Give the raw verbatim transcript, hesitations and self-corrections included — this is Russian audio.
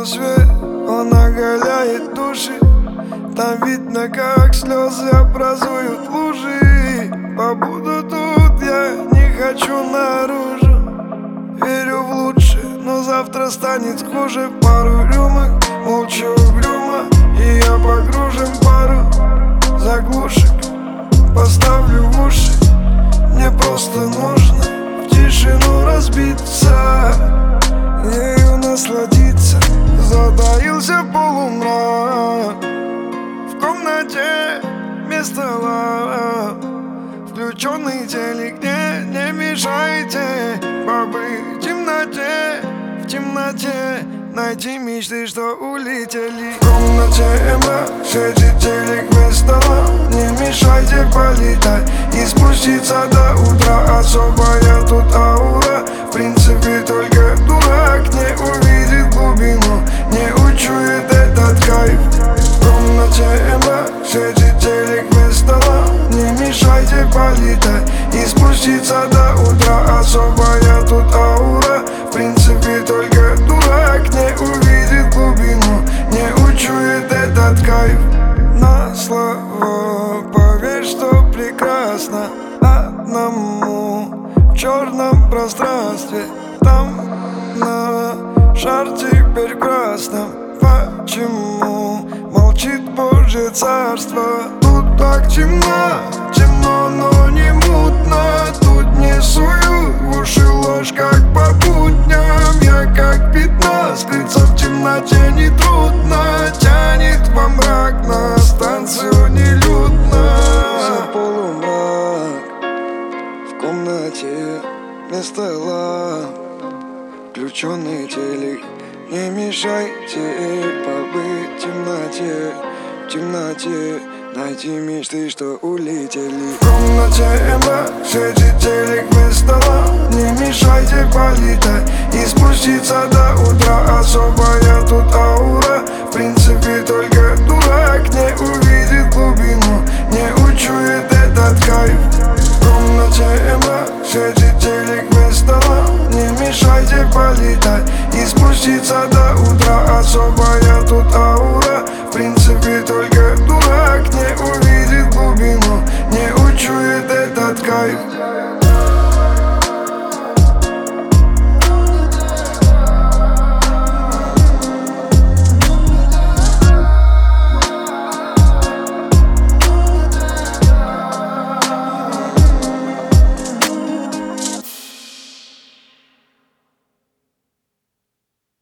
свет, он оголяет души. Там видно, как слезы образуют лужи. Побуду тут, я не хочу наружу. Верю в лучшее, но завтра станет хуже. Пару рюмок, молчу угрюмо, и я погружен в пару заглушек. Поставлю в уши, мне просто нужно в тишину разбиться, ею насладиться. Затаился полумрак, в комнате без стола включенный телек, не, не мешайте побыть в темноте, в темноте найти мечты, что улетели. В комнате мрак, светит телек без стола, не мешайте полетать и спуститься до утра. Особая тут аура, в принципе только дурак не увидит глубину, не учует этот кайф. В комнате мрак, светит телек без стола, не мешайте полетать и спуститься до утра. Особая тут аура, в принципе только дурак не увидит глубину, не учует этот кайф. На слова поверь, что прекрасно одному в черном пространстве. Там на шар теперь красном. Почему молчит Божье царство? Тут так темно, темно, но не мутно. Тут не сую в уши ложь, как по будням. Я как пятно, скрыться в темноте нетрудно. Тянет во мрак, на станцию нелюдно. За полумрак, в комнате без стола включенный телек, не мешайте побыть в темноте, в темноте найти мечты, что улетели. В комнате мрак, светит телек без стола, не мешайте полетать и спуститься до утра. Особая тут аура, в принципе только дурак не увидит глубину, не учует этот кайф. В комнате мрак, светит телек без стола, не мешайте полетать и спуститься до утра. Особая тут аура, в принципе только дурак не увидит глубину, не учует этот кайф.